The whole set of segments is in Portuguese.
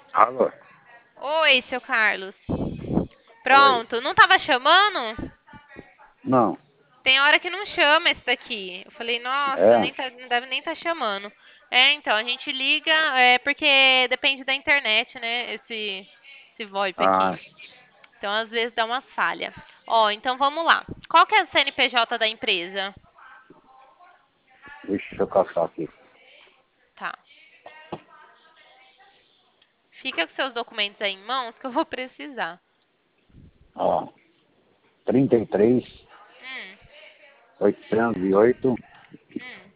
Alô? Oi, seu Carlos. Oi. Pronto, não tava chamando? Não. Tem hora que não chama esse daqui. Eu falei, nossa, É? nem tá, não deve nem estar chamando. Então, a gente liga, porque depende da internet, né? Esse VoIP aqui. Ah, Então, às vezes dá umas falhas. Ó, então vamos lá. Qual que é o CNPJ da empresa? deixa eu caçar aqui. Tá. Fica com seus documentos aí em mãos que eu vou precisar. Ó, 33, Hum, 808, hum,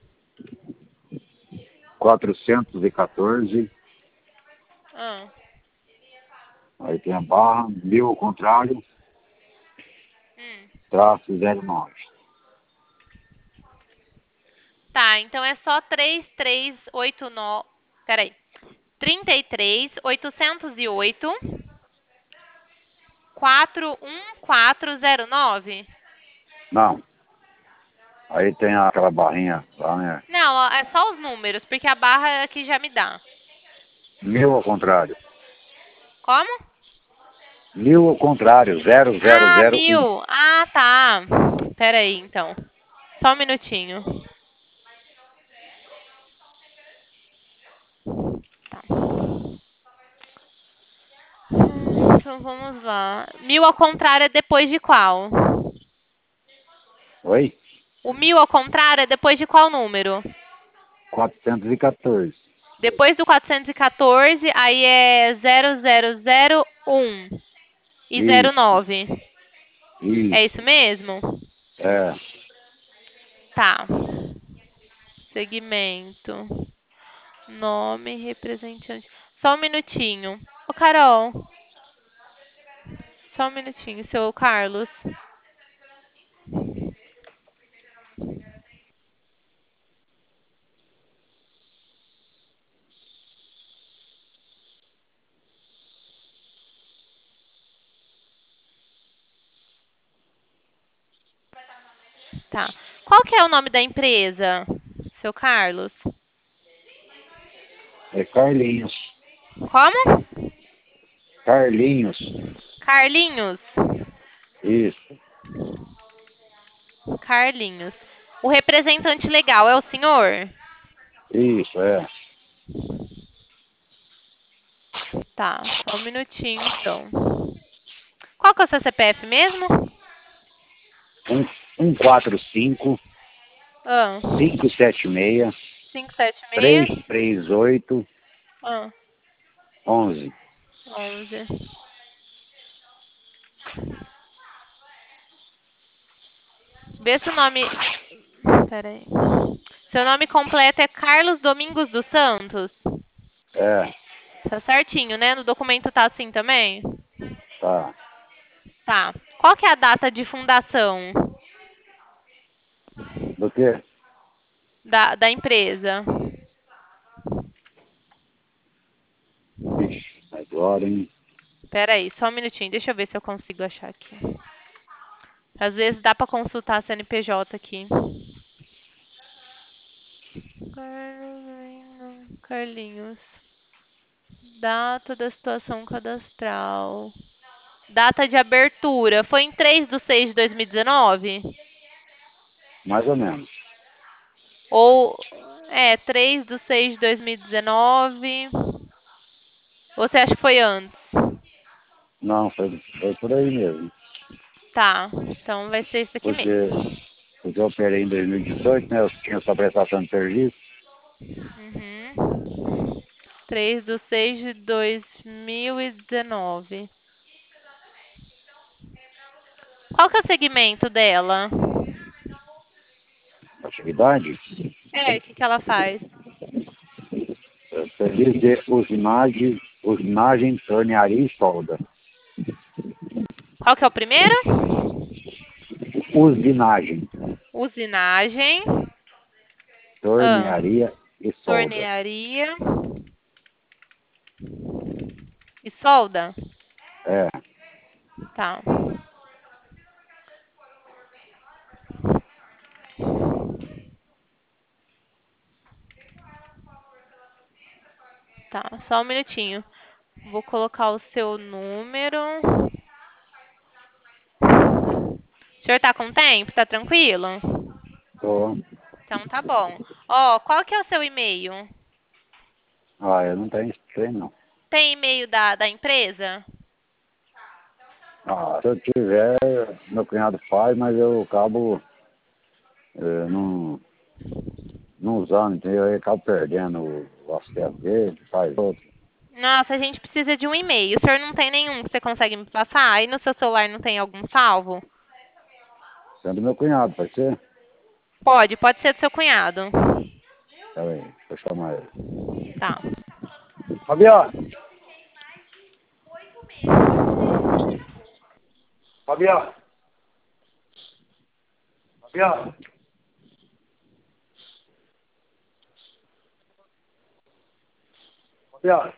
414. hum. Aí tem a barra, 1000 ao contrário, Hum. traço 09. Tá, então é só 3389. Peraí. 33.808 41409. Não. Aí tem aquela barrinha lá, né? Não, ó, é só os números, porque a barra aqui já me dá. 1000 ao contrário. Como? 1000 ao contrário, Ah, 0001. 1000. Ah, tá. Pera aí, então. Só um minutinho. Tá. Então vamos lá. 1000 ao contrário é depois de qual? Oi? O 1000 ao contrário é depois de qual número? 414. Depois do 414, aí é 0001 e Isso, 09. É isso. isso mesmo? É. Tá. Segmento. Nome, representante. Só um minutinho. Ô, Carol, só um minutinho, seu Carlos. Tá. Qual que é o nome da empresa, seu Carlos? É Carlinhos. Como? Carlinhos. Carlinhos. Isso, Carlinhos. O representante legal é o senhor? isso, é. Tá, só um minutinho, então. Qual que é o seu CPF mesmo? Um, 145 Ah, 576 576. 338 Ah, 11. 11. Vê se o nome. Pera aí. Seu nome completo é Carlos Domingos dos Santos? É, Tá certinho, né? No documento tá assim também? tá. Tá. Qual que é a data de fundação Do que? da empresa? Ixi, agora, hein? Pera aí, só um minutinho. Deixa eu ver se eu consigo achar aqui. Às vezes dá pra consultar a CNPJ aqui. Carlinhos. Data da situação cadastral. Data de abertura. Foi em 3/6/2019? Mais ou menos. Ou 3/6/2019? Ou você acha que foi antes? Não, foi por aí mesmo. Tá, então vai ser isso aqui mesmo. Porque, porque eu operei em 2018, né? Eu tinha só prestação de serviço. Uhum. 3/6/2019. Qual que é o segmento dela? Atividade, O que ela faz? serviço de usinagem, tornearia e solda. Qual que é o primeiro? Usinagem, Usinagem, ah, tornearia e solda. tornearia e solda? É, Tá, tá, só um minutinho. Vou colocar o seu número. O senhor tá com tempo? Tá tranquilo? Tô. Então tá bom. Ó, qual que é o seu e-mail? Ah, eu não tenho esse trem, não. Tem e-mail da empresa? Ah, se eu tiver, meu cunhado faz, mas eu acabo não usando, entendeu? Eu acabo perdendo o acesso dele, faz outro. Nossa, a gente precisa de um e-mail. O senhor não tem nenhum que você consegue me passar? Aí no seu celular não tem algum salvo? Sendo meu cunhado, pode ser? Pode ser do seu cunhado. Peraí, deixa eu chamar ele. Tá. Fabiano! Fabiano! Fabiano! Fabiano!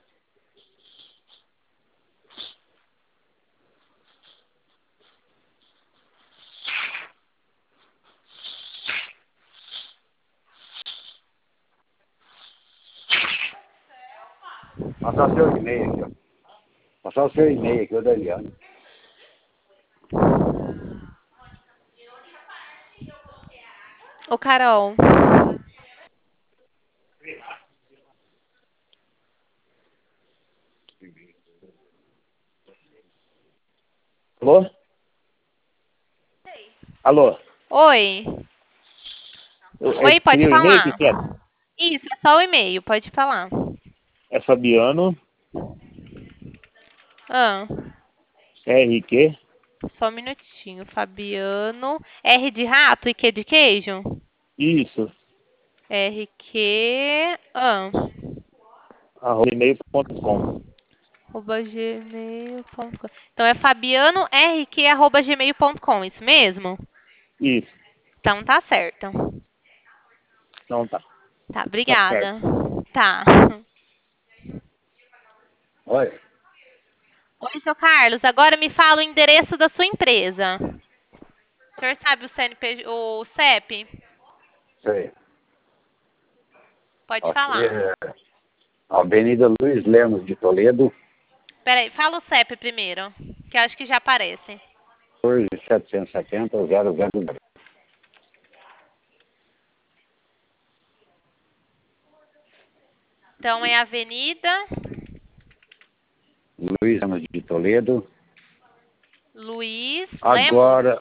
Passar seu e-mail aqui, ó. Passar o seu e-mail aqui, o da Eliane. Ô, Carol. Alô? Alô? Oi. Oi, pode Seria o e-mail falar. que é? Isso, é só o e-mail, pode falar. É Fabiano, Ah, RQ, só um minutinho. Fabiano. R de rato e Q de queijo? isso, RQ. @gmail.com. Arroba gmail.com. Então é fabianorq@gmail.com, isso mesmo? Isso, Então tá certo. não tá, Tá, tá certo. obrigada. Tá. Oi? Oi, seu Carlos. Agora me fala o endereço da sua empresa. O senhor sabe o CNPJ, o CEP? Sei. Pode Aqui falar. é Avenida Luiz Lemos de Toledo, Peraí, fala o CEP primeiro, que eu acho que já aparece. 770-000. Então é Avenida Luiz Lemos de Toledo. Luiz Agora,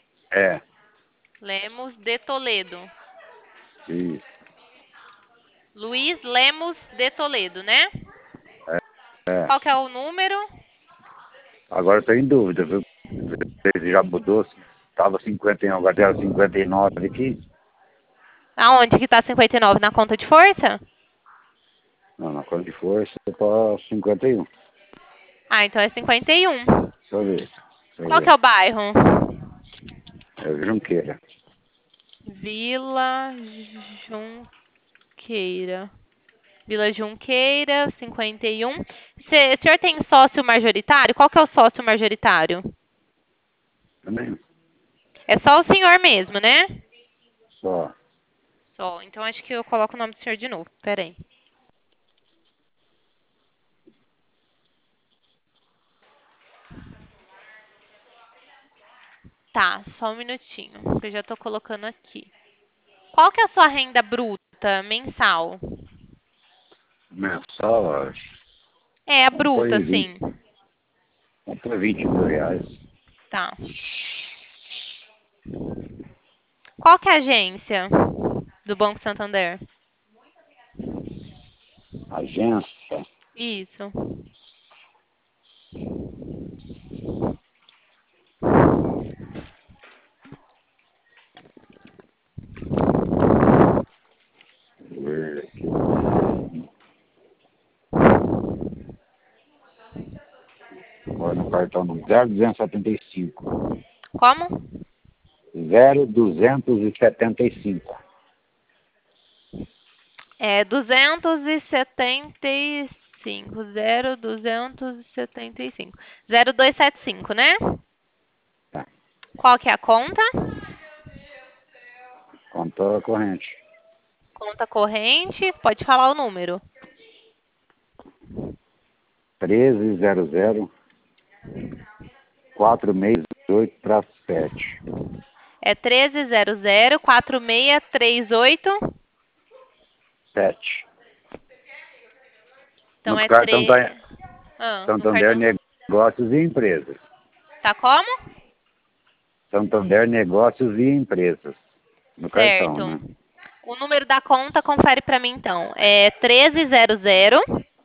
Lemos de Toledo. isso, Luiz Lemos de Toledo, né? é. Qual que é o número? Agora estou em dúvida, viu? Ele já mudou, estava 51, agora era 59 aqui. Aonde que tá 59? Na conta de força? Não, na conta de força está 51. Ah, então é 51. Deixa eu ver. Deixa eu Qual que é ver. o bairro? É Junqueira. Vila Junqueira. Vila Junqueira, 51. O senhor tem sócio majoritário? Qual que é o sócio majoritário? Também É só o senhor mesmo, né? só. Só. Então acho que eu coloco o nome do senhor de novo. Pera aí. Tá, só um minutinho, que eu já tô colocando aqui. Qual que é a sua renda bruta mensal? Mensal, acho. É, a Vamos pôr bruta, em 20. sim. Vamos pôr R$ 20.000. Tá. Qual que é a agência do Banco Santander? Agência. Isso. Deixa eu ver aqui. Agora no cartão no 0275. Como? 0275. É 275. 0275. 0275, né? Tá. Qual que é a conta? Conta corrente. Conta corrente. Pode falar o número. 1300 4638-7. É 1300 4638. 7. Então No é cartão tá no Santander cartão. Negócios e Empresas. Tá como? Santander Negócios e Empresas. No cartão, Certo. né? O número da conta, confere pra mim então. É 1300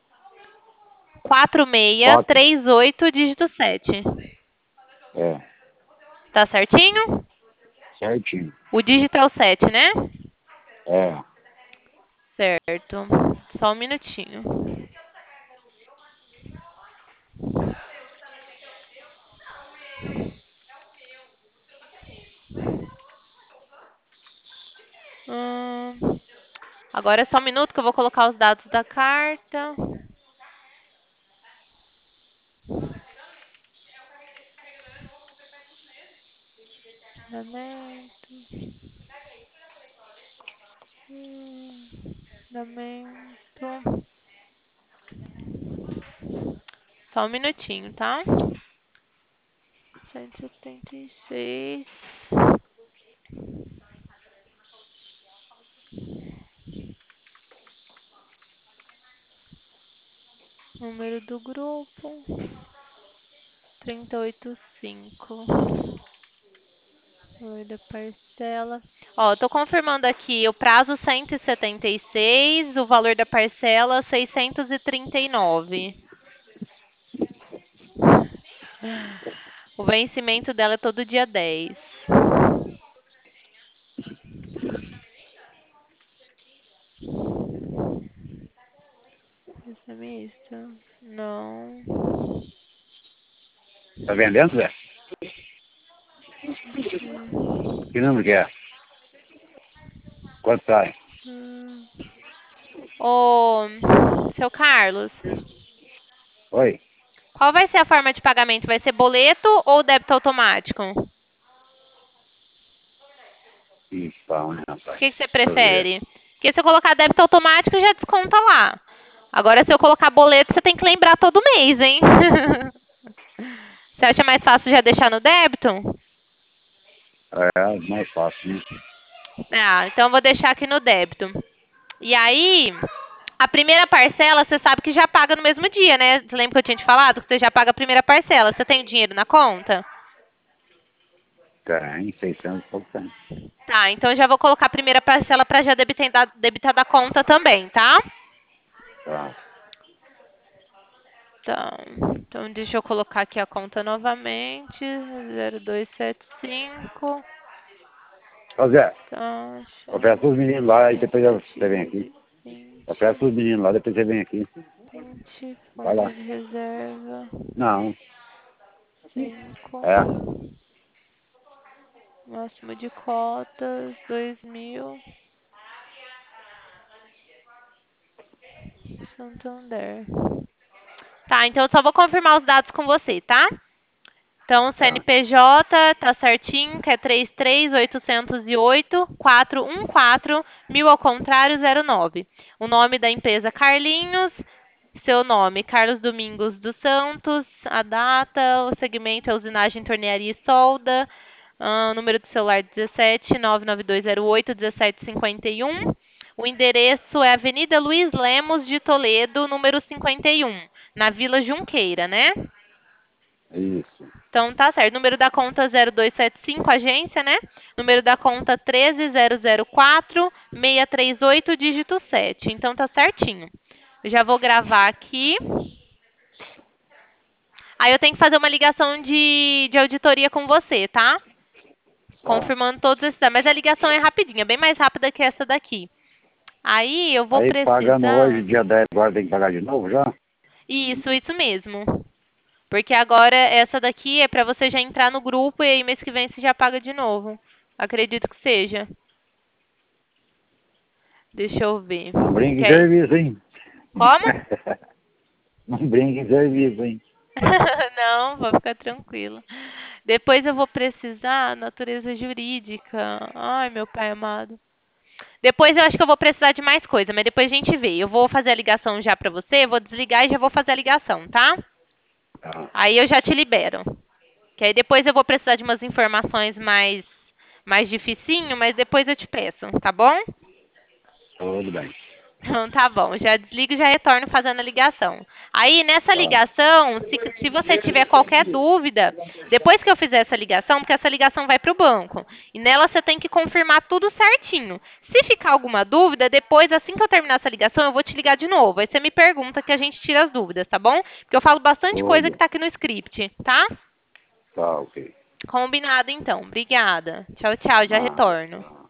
4638 dígito 7. É, Tá certinho? certinho. O dígito é o 7, né? É. Certo. Só um minutinho. Agora é só um minuto que eu vou colocar os dados da carta. Fundamento. Fundamento. Só um minutinho, tá? 176. Número do grupo. 385. Valor da parcela. Ó, tô confirmando aqui o prazo 176, o valor da parcela 639. O vencimento dela é todo dia 10. Isso é misto? Não. Tá vendendo, Zé? Que número que é? Quanto sai? Ô, seu Carlos, Oi? qual vai ser a forma de pagamento? Vai ser boleto ou débito automático? Ih, pau, né, O rapaz? que você Deixa eu ver. prefere? Porque se eu colocar débito automático, já desconta lá. Agora, se eu colocar boleto, você tem que lembrar todo mês, hein? Você acha mais fácil já deixar no débito? É, mais fácil, né? Ah, então eu vou deixar aqui no débito. E aí, a primeira parcela, você sabe que já paga no mesmo dia, né? Você lembra que eu tinha te falado que você já paga a primeira parcela? Você tem o dinheiro na conta? Tem, 600 e pouco tem. Tá, então eu já vou colocar a primeira parcela para já debitar da conta também, tá? Tá. Então deixa eu colocar aqui a conta novamente. 0275. Ô, Zé, Taxa oferece os meninos lá e depois você vem aqui. 20, Oferece os meninos lá, depois você vem aqui. 20, Vai fundo lá. de reserva, Não, 5. é. Máximo de cotas, 2.000. Santander. Tá, então eu só vou confirmar os dados com você, tá? Então, o Tá. CNPJ tá certinho, que é 33.808.414, 1000 ao contrário, 09. O nome da empresa Carlinhos, seu nome Carlos Domingos dos Santos, a data, o segmento é usinagem, tornearia e solda, o número de celular 17 99208 1751. O endereço é Avenida Luiz Lemos de Toledo, número 51, na Vila Junqueira, né? Isso. Então tá certo. Número da conta 0275, agência, né? Número da conta 13004 638, dígito 7. Então tá certinho. Eu já vou gravar aqui. Aí eu tenho que fazer uma ligação de auditoria com você, tá? Confirmando todos esses dados. Mas a ligação é rapidinha, bem mais rápida que essa daqui. Aí eu vou Aí pagando hoje, precisar. dia 10 agora tem que pagar de novo já? Isso mesmo. Porque agora essa daqui é para você já entrar no grupo e aí mês que vem você já paga de novo. Acredito que seja. Deixa eu ver. Não brinque em Quer... serviço, hein? Como? Não brinque em serviço, hein? Não, vou ficar tranquila. Depois eu vou precisar natureza jurídica. Ai, meu pai amado. Depois eu acho que eu vou precisar de mais coisa, mas depois a gente vê. Eu vou fazer a ligação já pra você, vou desligar e já vou fazer a ligação, tá? Tá. Aí eu já te libero. Que aí depois eu vou precisar de umas informações mais dificinho, mas depois eu te peço, tá bom? Tudo bem. Então, tá bom, já desligo e já retorno fazendo a ligação. Aí, nessa Tá. ligação, se você tiver qualquer dúvida, depois que eu fizer essa ligação, porque essa ligação vai para o banco, e nela você tem que confirmar tudo certinho. Se ficar alguma dúvida, depois, assim que eu terminar essa ligação, eu vou te ligar de novo. Aí você me pergunta que a gente tira as dúvidas, tá bom? Porque eu falo bastante coisa que Tudo. tá aqui no script, tá? Tá, ok. Combinado, então. Obrigada. Tchau, tchau, já Ah, retorno. tá.